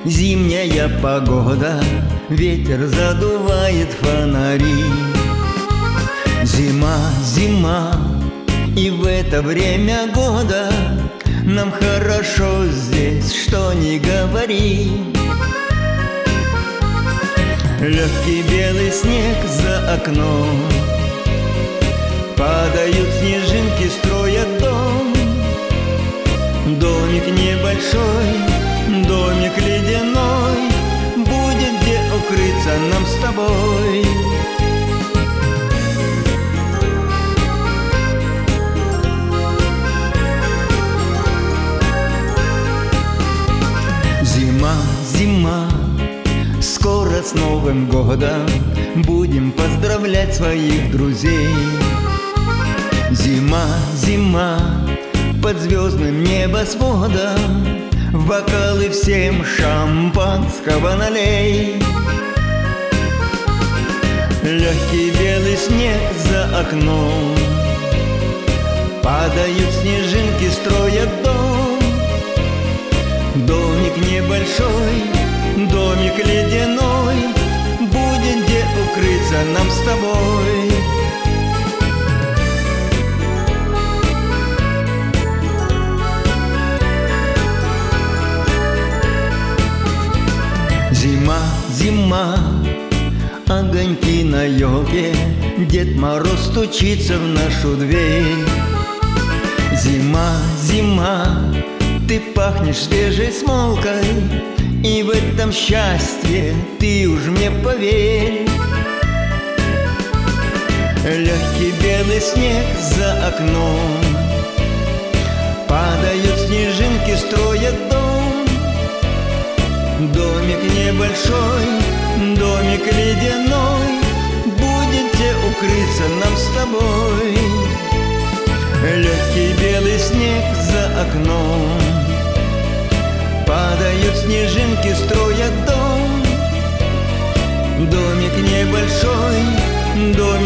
Зимняя погода, ветер задувает фонари. Зима, зима, и в это время года нам хорошо здесь, что ни говори. Легкий белый снег за окном, падают снежинки, строят дом. Домик небольшой, домик ледяной, будет где укрыться нам с тобой. Зима, зима, скоро с Новым годом будем поздравлять своих друзей. Зима, зима, под звездным небосводом в бокалы всем шампанского налей. Легкий белый снег за окном, падают снежинки, строят дом. Домик небольшой, домик ледяной, будет где укрыться нам с тобой. Зима, зима, огоньки на елке, Дед Мороз стучится в нашу дверь. Зима, зима, ты пахнешь свежей смолкой, и в этом счастье ты уж мне поверь. Легкий белый снег за окном, падают снежинки, строят дом. Домик небольшой, домик ледяной, будет где укрыться нам с тобой. Легкий белый снег за окном, падают снежинки, строят дом. Домик небольшой, домик